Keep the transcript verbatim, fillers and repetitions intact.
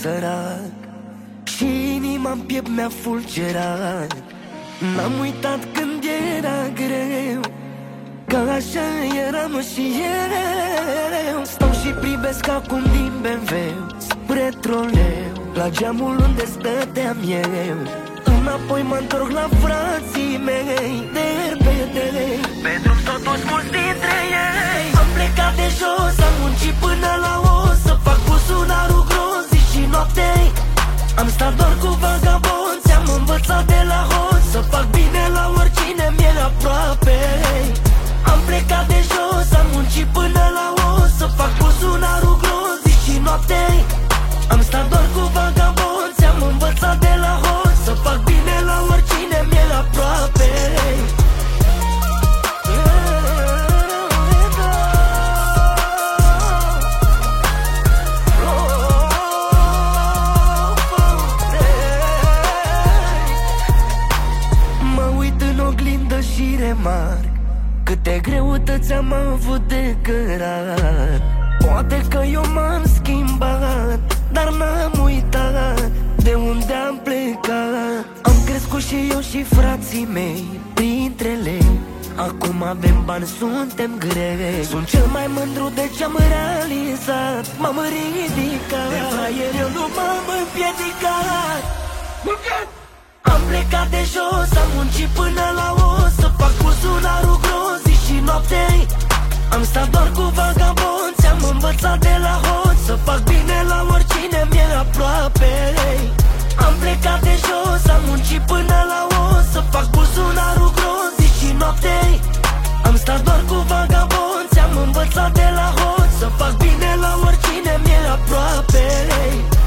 sărac și inima-n piept mi-a fulgerat. N-am uitat când era greu, că așa eram și eu. Stau și privesc acum din B M W spre troleu, la geamul unde stăteam eu. Înapoi mă-ntorc la frații mei de repede, pe drum s-au dus mulți dintre ei. Am plecat de jos, am muncit până la os, să fac buzunarul gros zi și noapte. Am stat doar cu vagabonți, am învățat de la hoți să fac bine la oricine mi-e aproape. Am plecat de jos, am muncit până la os, să fac buzunarul gros zi și noapte. Am stat doar cu vagabonți, am învățat de la hoți să fac bine la oricine mi-e aproape. Mă uit în oglindă și remarc câte greutăți am avut de cărat. Poate că eu m-am schimbat, dar n-am uitat de unde am plecat. Am crescut și eu și frații mei printre lei. Acum avem bani, suntem grei. Sunt cel mai mândru de ce-am realizat. M-am ridicat, de fraier eu nu m-am împiedicat. Am plecat de jos, am muncit până la os, să fac buzunarul gros zi și noapte. Am stat doar cu vagabonți, am învățat de la hoți să fac bine la oricine mi-e aproape. Am plecat de jos, am muncit până la os, să fac buzunarul gros zi și noapte. Am stat doar cu vagabonți, am învățat de la hoți să fac bine la oricine mi-e aproape.